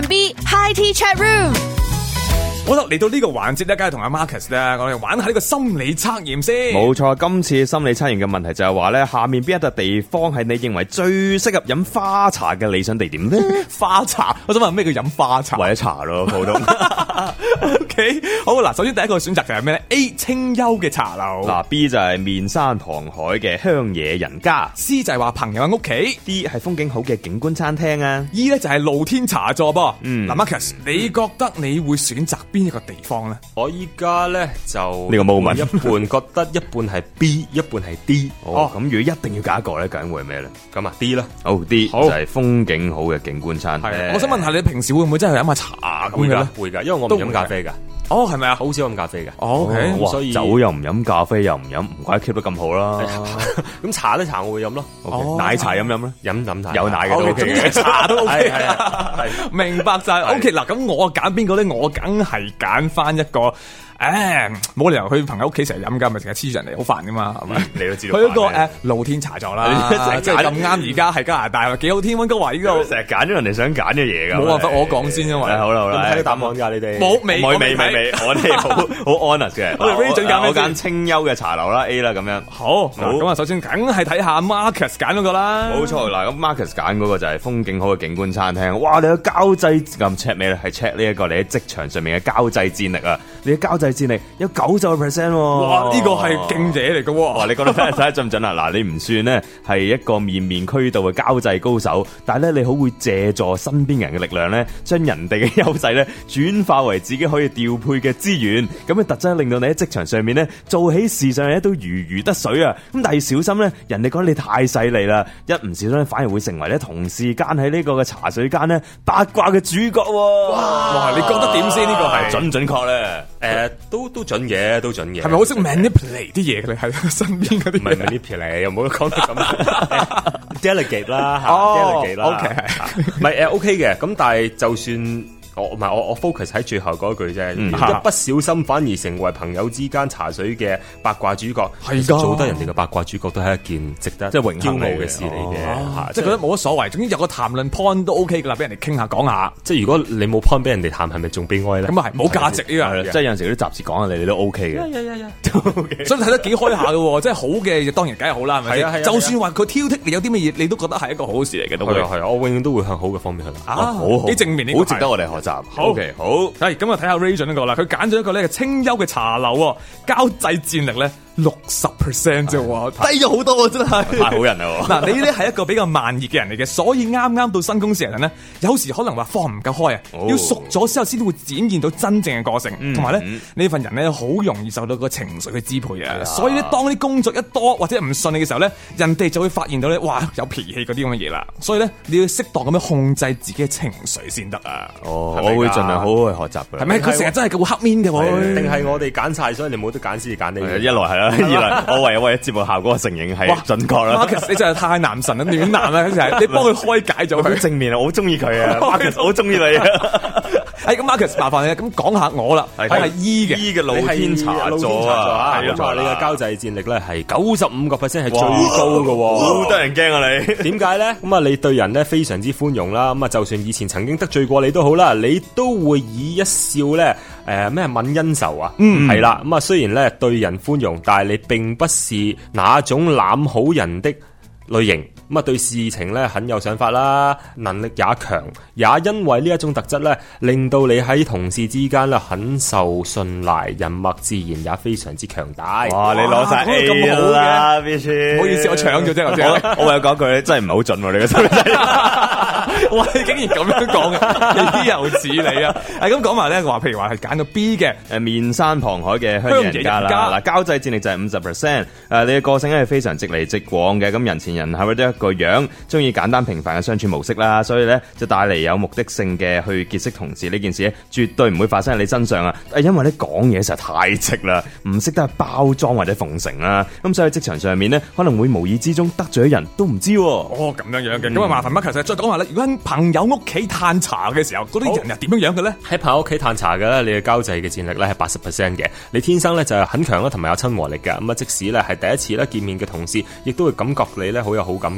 B High Tea Chat Room。 好啦，嚟到呢個環節咧，梗係同阿 Marcus 咧，我哋玩下呢個心理測驗先。 冇錯，今次心理測驗嘅問題就係話咧，下面邊一笪地方係你認為最適合飲花茶嘅理想地點咧？ 花茶，我想問咩叫飲花茶？ 或者茶咯，普通。 OK， 好嗱，首先第一個選擇就係咩咧 ？A 清幽嘅茶樓， 嗱 B 就係面山旁海嘅鄉野人家 C 就係話朋友嘅屋企 ，D 係風景好嘅景觀餐廳啊。 E 咧就係露天茶座噃。 嗯， 嗱 Marcus，你覺得你會選擇邊一個地方咧？ 我依家咧就呢個 moment 一半覺得一半係 B， 一半係 D。 哦，咁如果一定要揀一個咧，究竟會係咩咧？ 咁啊 D 啦。 好 D 好就係風景好嘅景觀餐廳。 我想問下你平時會唔會真係飲下茶咁嘅咧？ 會㗎，因為我唔飲咖啡㗎。 哦，係咪啊？ 好少飲咖啡嘅。 OK， 哇， 所以酒又唔飲，咖啡又唔飲，唔怪得 keep 得咁好啦。 咁茶咧茶我會飲咯。 OK，奶茶飲飲咧， 飲茶有奶嘅都 OK 總之茶都 OK 係明白晒。OK 嗱，咁我揀邊個咧？我梗係揀翻一個。冇理由去朋友屋企成日飲㗎，咪成日黐住人嚟，好煩㗎嘛，係咪？ 你都知道。 去一個露天茶座啦，即係咁啱而家係加拿大，幾好天溫哥華呢度。 成日揀咗人哋想揀嘅嘢㗎。 冇辦法，我講先因為。 好啦好啦， 睇啲答案㗎你哋。 冇未， 我哋好 honest 嘅。 我哋 Ray 準揀咩先？ 我揀清幽嘅茶樓啦 A 啦咁樣。 好，咁啊，首先梗係睇下 Marcus 揀嗰個啦。 冇錯，嗱咁 Marcus 揀嗰個就係風景好嘅景觀餐廳。哇！你嘅交際咁 check 咩咧？係 check 呢一個你喺職場上面嘅交際戰力啊！你嘅交際戰力有90%喎！ 哇！呢個係勁者嚟嘅喎！ 哇！你覺得睇下準唔準啊？嗱，你唔算咧係一個面面俱到嘅交際高手，但係咧你好會借助身邊人嘅力量咧，將人哋嘅優勢咧轉化為自己可以調配嘅資源，咁嘅特質令到你喺職場上面咧做起事上嚟都如魚得水啊！咁但係小心咧，人哋覺得你太犀利啦，一唔小心反而會成為咧同事間喺呢個嘅茶水間咧八卦嘅主角喎！ 哇！你覺得點先？呢個係準唔準確咧？ 都準嘅，都準嘅。 係咪好識 manipulate 啲嘢嘅咧？喺身邊嗰啲唔係 manipulate，又冇得講到咁。delegate 啦，delegate 啦。 OK 係， 唔係OK 嘅。咁但係就算。我 focus 喺最後嗰句啫，一不小心反而成為朋友之間茶水嘅八卦主角， 係㗎， 做得人哋嘅八卦主角都係一件值得即係榮幸驕傲嘅事嚟嘅， 即係覺得冇乜所謂，總之有個談論 point 都 OK 㗎啦，俾人哋傾下講下。 即係如果你冇 point 俾人哋談，係咪仲悲哀咧？ 咁啊係冇價值呢個， 即係有陣時啲雜誌講下你都 OK 嘅， 所以睇得幾開下嘅喎，即係好嘅當然梗係好啦，係咪先？就算話佢挑剔你有啲乜嘢，你都覺得係一個好事嚟嘅，都會係啊，我永遠都會向好嘅方面去諗。 好幾正面， 好值得我哋學習。OK。好， 係咁啊！睇下 Ray 準一個啦，佢揀咗一個咧清幽嘅茶樓，交際戰力咧60%啫喎，低咗好多喎，真係太好人啦！ 嗱，你咧係一個比較慢熱嘅人嚟嘅，所以啱啱到新公司嘅人咧，有時可能話放唔夠開啊，要熟咗之後先會展現到真正嘅個性，同埋咧呢份人咧好容易受到個情緒嘅支配啊，所以咧當啲工作一多或者唔順利嘅時候咧，人哋就會發現到咧，哇有脾氣嗰啲咁嘅嘢啦，所以咧你要適當咁樣控制自己嘅情緒先得啊！ 我會盡量好好去學習嘅。 係咪？佢成日真係咁黑面嘅喎， 定係我哋揀晒，所以你冇得揀先至揀呢樣？ 一來係啦，二來我為咗節目效果嘅承認係準確啦。 Marcus 你真係太男神啦，暖男啦，真係你幫佢開解咗佢。 好正面啊，我好中意佢啊 ，Marcus 好中意你啊。 咁 Marcus 麻煩你咁講下我啦，係 E 嘅露天茶座啊， 冇錯，你嘅交際戰力咧係95%係最高嘅喎， 好得人驚啊你。 點解咧？咁啊，你對人咧非常之寬容啦，咁啊，就算以前曾經得罪過你都好啦，你都會以一笑咧咩泯恩仇啊，係啦，咁啊雖然咧對人寬容，但係你並不是那種濫好人的類型，咁啊對事情咧很有想法啦，能力也強，也因為呢一種特質咧，令到你喺同事之間咧很受信賴，人脈自然也非常之強大。 哇！你攞晒 A 啦，必須。 唔好意思，我搶咗啫， 我有講句咧，真係唔係好準喎，你個心仔。 哇！你竟然咁樣講嘅，你又似你啊！咁講埋咧，話譬如話係揀個 B 嘅， 面山旁海嘅鄉野人家啦。嗱，交際戰力就係50%。你嘅個性咧係非常直嚟直往嘅，咁人前人後都一個樣，中意簡單平凡嘅相處模式啦。所以咧就帶嚟有目的性嘅去結識同事呢件事咧，絕對唔會發生喺你身上啊！因為咧講嘢實在太直啦，唔識得包裝或者奉承啦。咁所以喺職場上面咧，可能會無意之中得罪人都唔知。 哦，咁樣嘅。咁啊，麻煩 Marcus再講下啦。如果喺朋友屋企嘆茶嘅時候，嗰啲人又點樣嘅咧？ 喺朋友屋企嘆茶嘅咧，你嘅交際嘅戰力咧係80%嘅。你天生咧就係很強啦，同埋有親和力嘅。咁啊，即使咧係第一次咧見面嘅同事，亦都會感覺你咧好有好感嘅。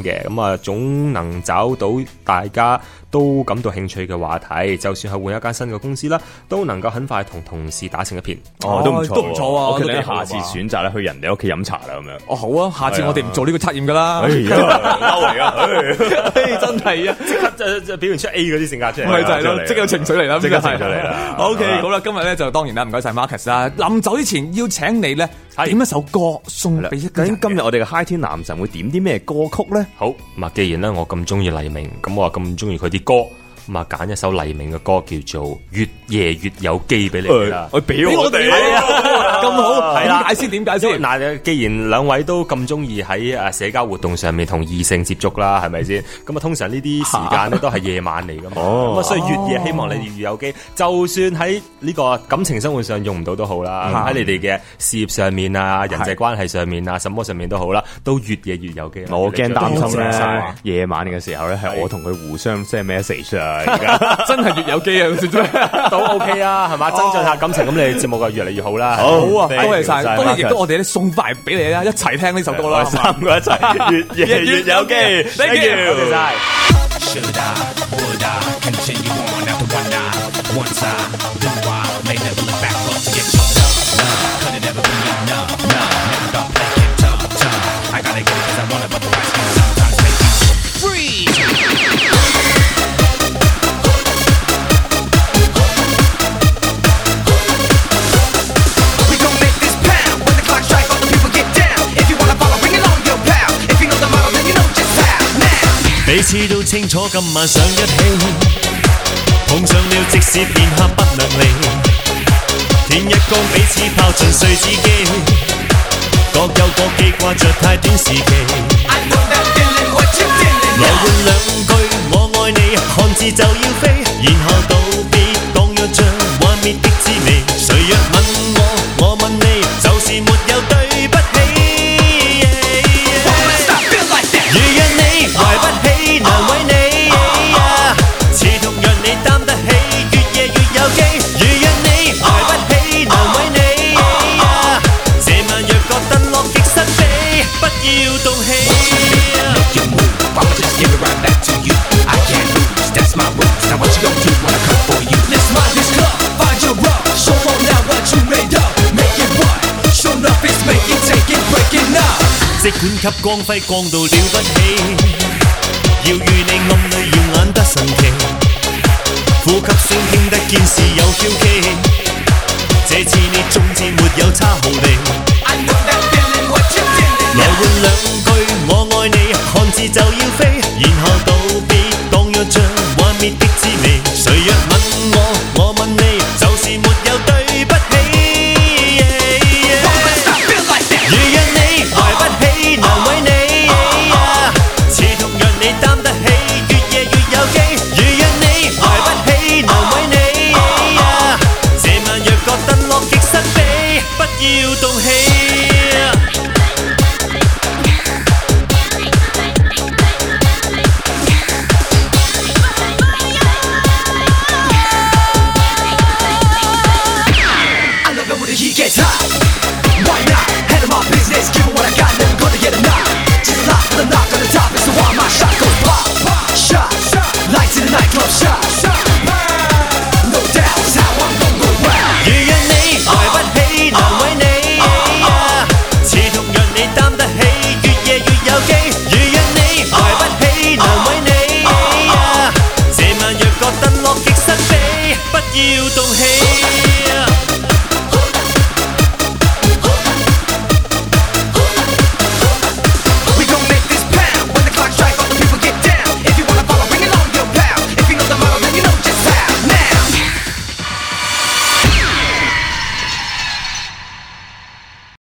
嘅，咁啊總能找到大家都感到興趣嘅話題，就算係換一間新嘅公司啦，都能夠很快同同事打成一片。 都唔錯， 都唔錯啊！ 我哋下次選擇咧去人哋屋企飲茶啦，咁樣。 哦，好啊，下次我哋唔做呢個測驗噶啦。 嬲嚟啊！ 真係啊， 即刻就表現出 A 嗰啲性格出嚟， 咪就係咯，即刻有情緒嚟啦， 即刻情緒嚟啦。 OK，好啦，今日咧就當然啦，唔該晒 Marcus 啦。臨走之前要請你咧點一首歌送俾一個人。 究竟今日我哋嘅 High 天男神會點啲咩歌曲咧？ 好，咁啊，既然咧我咁中意黎明，咁我咁中意佢啲歌。咁啊，揀一首黎明嘅歌叫做《越夜越有機》俾你啦。 我俾我哋咁好， 係啦。 點解先？點解先？ 嗱，既然兩位都咁中意喺社交活動上面同異性接觸啦，係咪先？咁啊，通常呢啲時間咧都係夜晚嚟噶嘛。咁啊，所以越夜希望你哋越有機。就算喺呢個感情生活上用唔到都好啦，喺你哋嘅事業上面啊、人際關係上面啊、什麼上面都好啦，都越夜越有機。 我驚擔心咧，夜晚嘅時候咧係我同佢互相 send message 啊。 真係越有機啊！ 都 OK 啊，係嘛？增進下感情，咁你節目就越嚟越好啦。 好啊，多謝晒，當然亦都我哋咧送翻俾你啦，一齊聽呢首歌啦， 三個一齊越夜越有機。Thank you，多謝晒。 彼此都清楚今晚想一起，碰上了即使片刻不能離。天一光彼此拋盡碎紙機，各有各記掛着太短時期。來換兩句我愛你，看字就要飛，然後道別當若像幻滅的滋味。誰若問我，我問你，就是沒有對不起。如若你懷不起難為你，似同讓你擔得起，越夜越有機。如若你懷不起難為你，這晚若覺得樂極生悲，不要動氣。即管給光輝光到了不起，要與你暗裏耀眼得神奇，呼吸聲聽得見是有嬌氣，這次你總之沒有差毫厘。來換兩句我愛你，看字就要飛，然後道別當若像幻滅的滋味。誰若問我，我問你，就是沒有對不起。如若你懷不起難為你，似同讓你擔得起，越夜越有機。如若你懷不起難為你，這晚若覺得樂極生悲，不要動氣。Shot, lights in the nightclub shot.